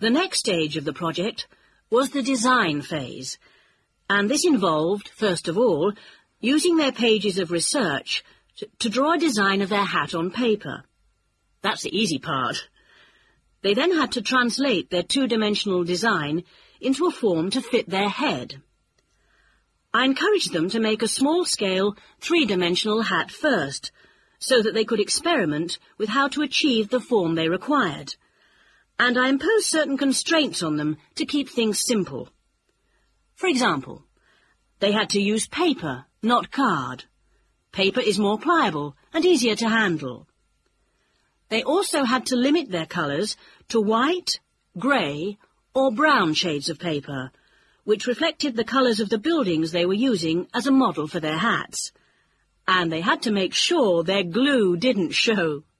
The next stage of the project was the design phase, and this involved, first of all, using their pages of research to draw a design of their hat on paper. That's the easy part. They then had to translate their two-dimensional design into a form to fit their head. I encouraged them to make a small-scale, three-dimensional hat first, so that they could experiment with how to achieve the form they required, and I imposed certain constraints on them to keep things simple. For example, they had to use paper, not card. Paper is more pliable and easier to handle. They also had to limit their colours to white, grey, or brown shades of paper, which reflected the colours of the buildings they were using as a model for their hats. And they had to make sure their glue didn't show.